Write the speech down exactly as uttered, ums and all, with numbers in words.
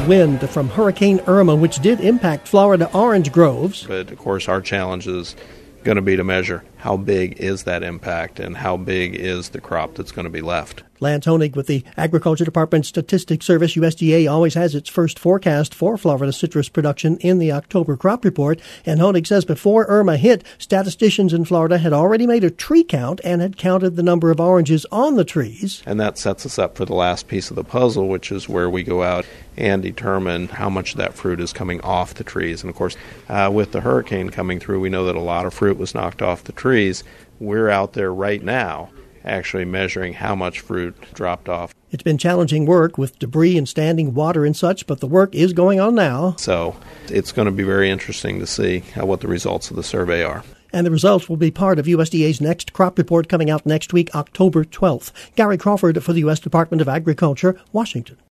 wind from Hurricane Irma, which did impact Florida orange groves. But, of course, our challenge is going to be to measure how big is that impact and how big is the crop that's going to be left. Lance Honig with the Agriculture Department Statistics Service. U S D A always has its first forecast for Florida citrus production in the October crop report. And Honig says before Irma hit, statisticians in Florida had already made a tree count and had counted the number of oranges on the trees. And that sets us up for the last piece of the puzzle, which is where we go out and determine how much of that fruit is coming off the trees. And, of course, uh, with the hurricane coming through, we know that a lot of fruit was knocked off the trees. We're out there right now actually measuring how much fruit dropped off. It's been challenging work with debris and standing water and such, but the work is going on now. So it's going to be very interesting to see uh, what the results of the survey are. And the results will be part of U S D A's next crop report coming out next week, October twelfth. Gary Crawford for the U S Department of Agriculture, Washington.